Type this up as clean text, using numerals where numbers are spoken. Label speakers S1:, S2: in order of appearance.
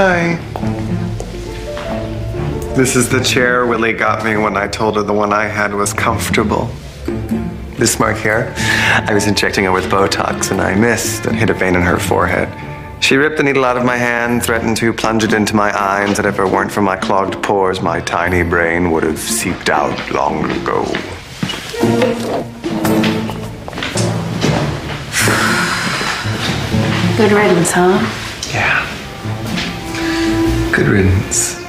S1: Hi. This is the chair Willie got me when I told her the one I had was comfortable. This mark here, I was injecting her with Botox and I missed and hit a vein in her forehead. She ripped the needle out of my hand, threatened to plunge it into my eye, and said if it weren't for my clogged pores, my tiny brain would have seeped out long ago.
S2: Good riddance, huh?
S1: Yeah. Good riddance.